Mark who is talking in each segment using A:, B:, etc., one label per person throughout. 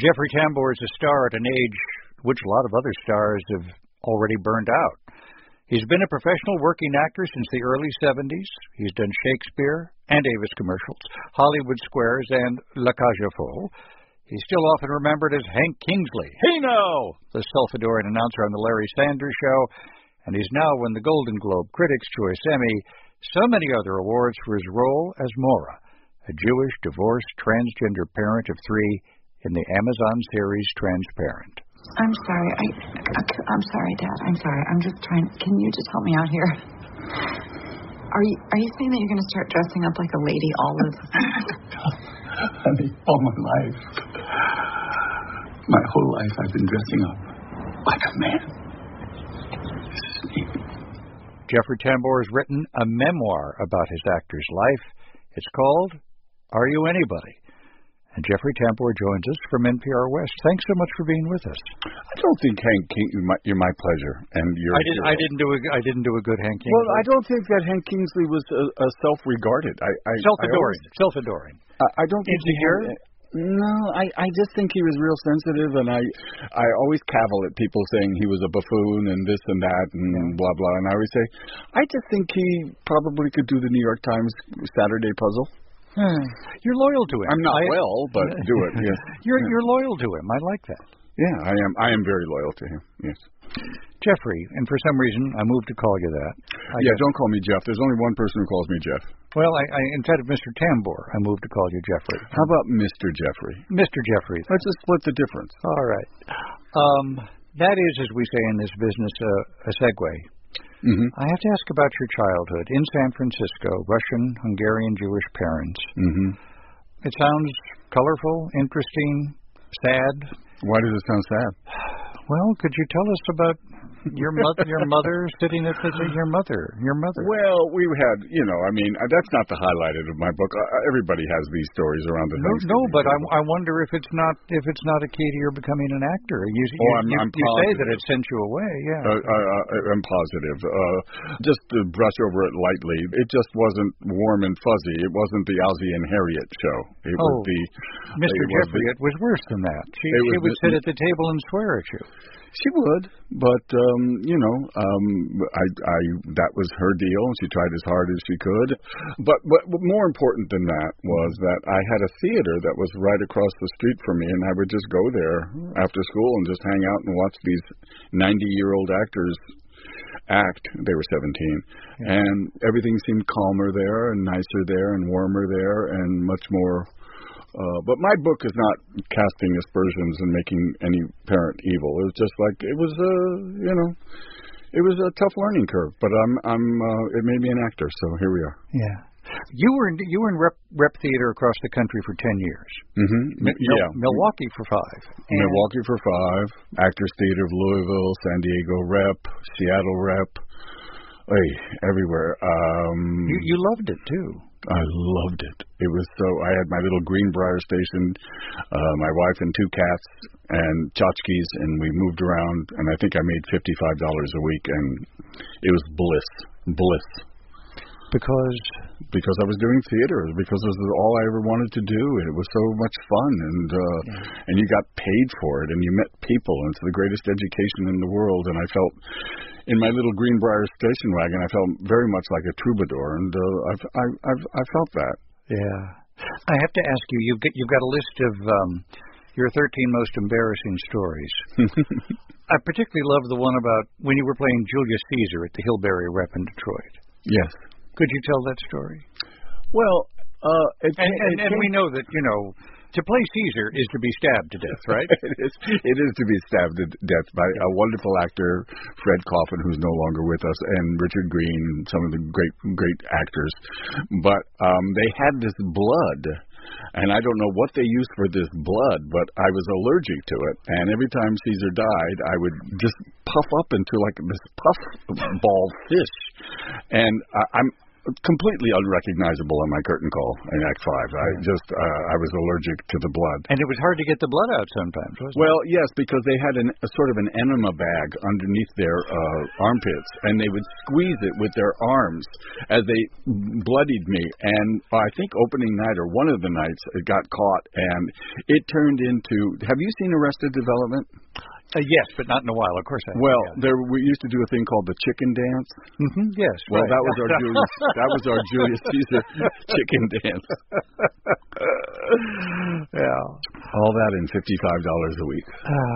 A: Jeffrey Tambor is a star at an age which a lot of other stars have already burned out. He's been a professional working actor since the early 70s. He's done Shakespeare and Avis commercials, Hollywood Squares, and La Cage aux Folles. He's still often remembered as Hank Kingsley, hey no, the self-adoring announcer on The Larry Sanders Show, and he's now won the Golden Globe, Critics' Choice Emmy, so many other awards for his role as Maura, a Jewish, divorced, transgender parent of 3 in the Amazon series Transparent.
B: I'm sorry. I'm sorry, Dad. I'm sorry. I'm just trying. Can you just help me out here? Are you saying that you're going to start dressing up like a lady Olive?
C: Honey, all my life. My whole life I've been dressing up like a man.
A: Jeffrey Tambor has written a memoir about his actor's life. It's called Are You Anybody? And Jeffrey Tambor joins us from NPR West. Thanks so much for being with us.
C: I don't think Hank you're my pleasure, and you're.
A: I didn't do a good Hank Kingsley.
C: Well, I don't think that Hank Kingsley was a self-regarded.
A: Self-adoring.
C: I don't think
A: insecure.
C: No, I just think he was real sensitive, and I always cavil at people saying he was a buffoon and this and that and blah blah. And I always say, I just think he probably could do the New York Times Saturday Puzzle.
A: You're loyal to him.
C: I'm not but do it. Yes.
A: You're loyal to him. I like that.
C: Yeah, I am. I am very loyal to him. Yes.
A: Jeffrey, and for some reason I moved to call you that.
C: Don't call me Jeff. There's only one person who calls me Jeff.
A: Well, I instead of Mr. Tambor, I moved to call you Jeffrey.
C: How about Mr. Jeffrey?
A: Mr. Jeffrey.
C: Let's just split the difference.
A: All right. That is, as we say in this business, a segue.
C: Mm-hmm.
A: I have to ask about your childhood in San Francisco, Russian, Hungarian, Jewish parents.
C: Mm-hmm.
A: It sounds colorful, interesting, sad.
C: Why does it sound sad?
A: Well, could you tell us about your mother sitting at your mother?
C: Well, we had, that's not the highlight of my book. Everybody has these stories around the house.
A: No, but I wonder if it's not a key to your becoming an actor. You say that it sent you away. Yeah.
C: I'm positive. Just to brush over it lightly, it just wasn't warm and fuzzy. It wasn't the Ozzie and Harriet show. It was
A: Mr. Jeffrey. It was worse than that. She would sit at the table and swear at you.
C: She would, but that was her deal. She tried as hard as she could. But more important than that was that I had a theater that was right across the street from me, and I would just go there after school and just hang out and watch these 90-year-old actors act. They were 17, and everything seemed calmer there and nicer there and warmer there and much more. But my book is not casting aspersions and making any parent evil. It was just like it was a tough learning curve. But it made me an actor, so here we are.
A: Yeah, you were in rep theater across the country for 10 years.
C: Mm-hmm.
A: Milwaukee for 5.
C: Milwaukee for 5. Actors Theater of Louisville, San Diego rep, Seattle rep, everywhere.
A: You loved it too.
C: I loved it. It was I had my little Greenbrier station, my wife and 2 cats and tchotchkes, and we moved around, and I think I made $55 a week, and it was bliss. Because I was doing theater, because it was all I ever wanted to do, and it was so much fun, and you got paid for it, and you met people, and it's the greatest education in the world, and I felt, in my little Greenbrier station wagon, I felt very much like a troubadour, and I felt that.
A: Yeah. I have to ask you, you've got a list of your 13 most embarrassing stories. I particularly love the one about when you were playing Julius Caesar at the Hillberry Rep in Detroit.
C: Yes.
A: Could you tell that story?
C: Well,
A: and we know that, to play Caesar is to be stabbed to death, right?
C: It is to be stabbed to death by a wonderful actor, Fred Coffin, who's no longer with us, and Richard Green, and some of the great actors. But they had this blood, and I don't know what they used for this blood, but I was allergic to it. And every time Caesar died, I would just puff up into like this puff ball fish. And completely unrecognizable on my curtain call in Act 5. I was allergic to the blood.
A: And it was hard to get the blood out sometimes, wasn't it?
C: Well, yes, because they had a sort of an enema bag underneath their armpits, and they would squeeze it with their arms as they bloodied me. And I think opening night or one of the nights, it got caught, and it turned into... Have you seen Arrested Development?
A: Yes, but not in a while. Of course I have.
C: Well, we used to do a thing called the chicken dance.
A: Mm-hmm, yes.
C: Well,
A: right.
C: that was our Julius Caesar chicken dance.
A: Yeah.
C: All that in $55 a week.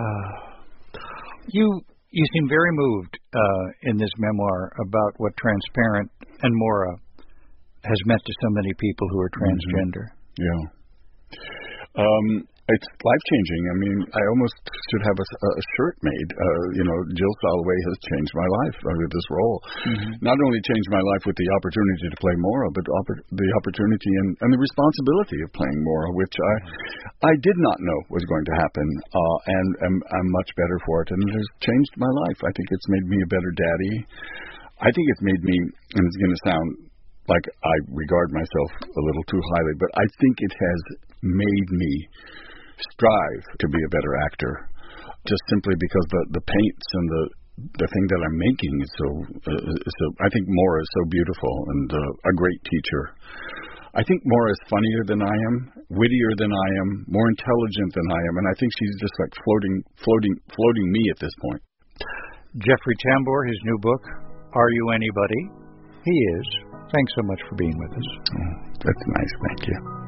A: You seem very moved in this memoir about what Transparent and Maura has meant to so many people who are transgender.
C: Mm-hmm. Yeah. It's life-changing. I mean, I almost should have a shirt made. Jill Soloway has changed my life with this role. Mm-hmm. Not only changed my life with the opportunity to play Maura, but the opportunity and the responsibility of playing Maura, which I did not know was going to happen, and I'm much better for it. And it has changed my life. I think it's made me a better daddy. I think it's made me, and it's going to sound like I regard myself a little too highly, but I think it has made me strive to be a better actor, just simply because the paints and the thing that I'm making is so I think Maura is so beautiful and a great teacher. I think Maura is funnier than I am, wittier than I am, more intelligent than I am, and I think she's just like floating me at this point.
A: Jeffrey Tambor, his new book, Are You Anybody? He is. Thanks so much for being with us.
C: That's nice. Thank you.